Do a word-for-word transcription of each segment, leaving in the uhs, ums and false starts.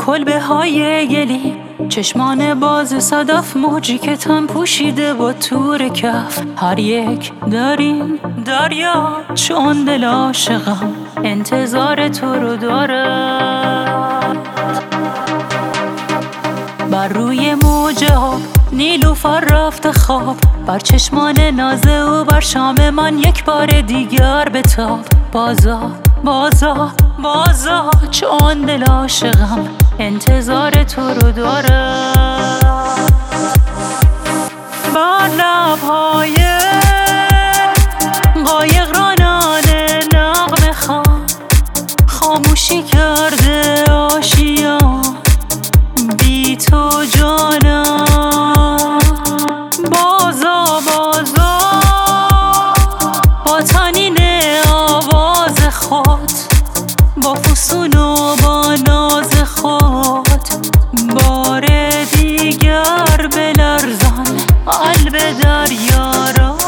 کلبه های گلی، چشمان باز صدف، موجی که تن پوشیده با تور کف. هر یک داریم دریا، چون دل عاشقم انتظار تو رو دارد. بر روی موجه ها نیلوفر رفته خواب، بر چشمان ناز او بر شام من یک بار دیگر بتاب. بازا بازا بازا، چون دل عاشقم انتظار تو رو دارد. بر لبهای قایق رانان نغمه خوان، خاموشی کرده آشیان بی تو جانم. بازا بازا با طنین آواز خود، با فسون و با ناز خود، بار دیگر بلرزان قلب دریا را.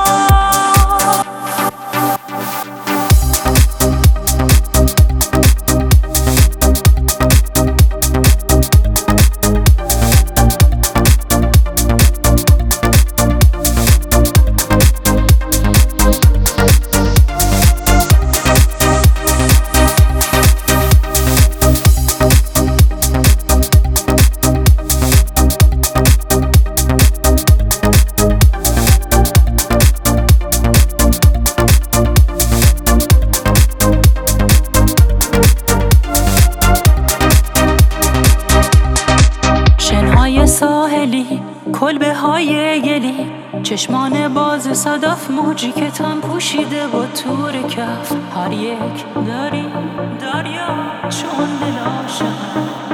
ساحلی، کلبه های گلی، چشمان باز صدف، موجی که تن پوشیده با تور کف. هر یک داریم دریا، چون دل عاشقم